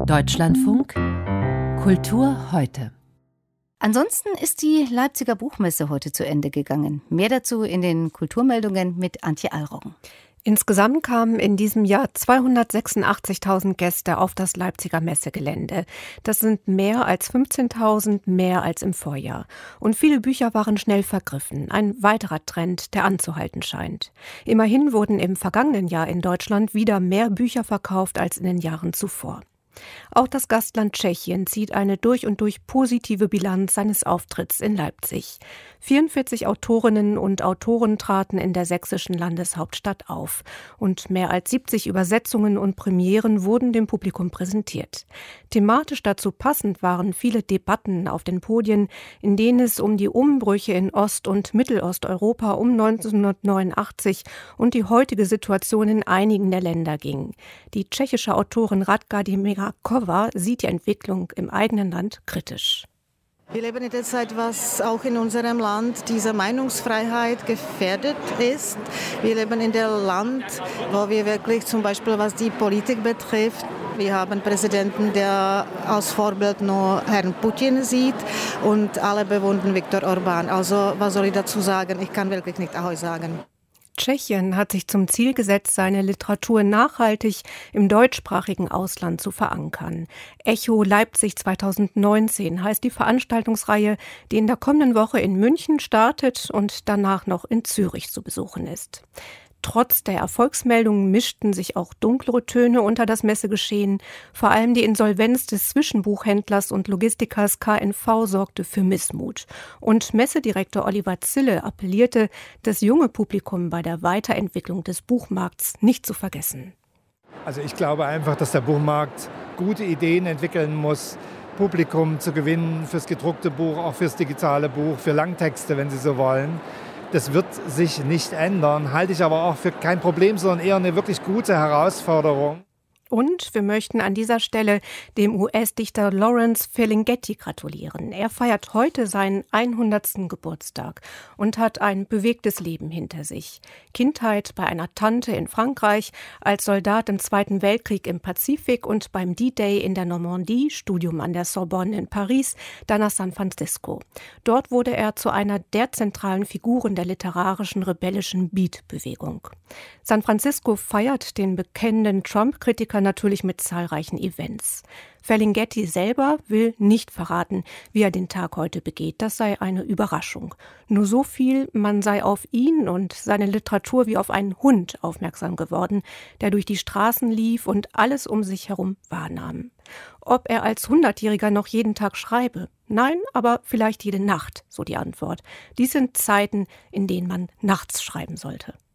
Deutschlandfunk Kultur heute. Ansonsten ist die Leipziger Buchmesse heute zu Ende gegangen. Mehr dazu in den Kulturmeldungen mit Antje Allroggen. Insgesamt kamen in diesem Jahr 286.000 Gäste auf das Leipziger Messegelände. Das sind mehr als 15.000 mehr als im Vorjahr. Und viele Bücher waren schnell vergriffen. Ein weiterer Trend, der anzuhalten scheint. Immerhin wurden im vergangenen Jahr in Deutschland wieder mehr Bücher verkauft als in den Jahren zuvor. Auch das Gastland Tschechien zieht eine durch und durch positive Bilanz seines Auftritts in Leipzig. 44 Autorinnen und Autoren traten in der sächsischen Landeshauptstadt auf und mehr als 70 Übersetzungen und Premieren wurden dem Publikum präsentiert. Thematisch dazu passend waren viele Debatten auf den Podien, in denen es um die Umbrüche in Ost- und Mittelosteuropa um 1989 und die heutige Situation in einigen der Länder ging. Die tschechische Autorin Radka Dimerakova sieht die Entwicklung im eigenen Land kritisch. Wir leben in der Zeit, was auch in unserem Land diese Meinungsfreiheit gefährdet ist. Wir leben in einem Land, wo wir wirklich zum Beispiel, was die Politik betrifft, wir haben einen Präsidenten, der als Vorbild nur Herrn Putin sieht und alle bewundern Viktor Orbán. Also was soll ich dazu sagen? Ich kann wirklich nicht Ahoi sagen. Tschechien hat sich zum Ziel gesetzt, seine Literatur nachhaltig im deutschsprachigen Ausland zu verankern. Echo Leipzig 2019 heißt die Veranstaltungsreihe, die in der kommenden Woche in München startet und danach noch in Zürich zu besuchen ist. Trotz der Erfolgsmeldungen mischten sich auch dunklere Töne unter das Messegeschehen. Vor allem die Insolvenz des Zwischenbuchhändlers und Logistikers KNV sorgte für Missmut. Und Messedirektor Oliver Zille appellierte, das junge Publikum bei der Weiterentwicklung des Buchmarkts nicht zu vergessen. Also ich glaube einfach, dass der Buchmarkt gute Ideen entwickeln muss, Publikum zu gewinnen fürs gedruckte Buch, auch fürs digitale Buch, für Langtexte, wenn Sie so wollen. Das wird sich nicht ändern, halte ich aber auch für kein Problem, sondern eher eine wirklich gute Herausforderung. Und wir möchten an dieser Stelle dem US-Dichter Lawrence Ferlinghetti gratulieren. Er feiert heute seinen 100. Geburtstag und hat ein bewegtes Leben hinter sich. Kindheit bei einer Tante in Frankreich, als Soldat im Zweiten Weltkrieg im Pazifik und beim D-Day in der Normandie, Studium an der Sorbonne in Paris, dann nach San Francisco. Dort wurde er zu einer der zentralen Figuren der literarischen rebellischen Beat-Bewegung. San Francisco feiert den bekennenden Trump-Kritiker natürlich mit zahlreichen Events. Ferlinghetti selber will nicht verraten, wie er den Tag heute begeht. Das sei eine Überraschung. Nur so viel, man sei auf ihn und seine Literatur wie auf einen Hund aufmerksam geworden, der durch die Straßen lief und alles um sich herum wahrnahm. Ob er als 100-Jähriger noch jeden Tag schreibe? Nein, aber vielleicht jede Nacht, so die Antwort. Dies sind Zeiten, in denen man nachts schreiben sollte.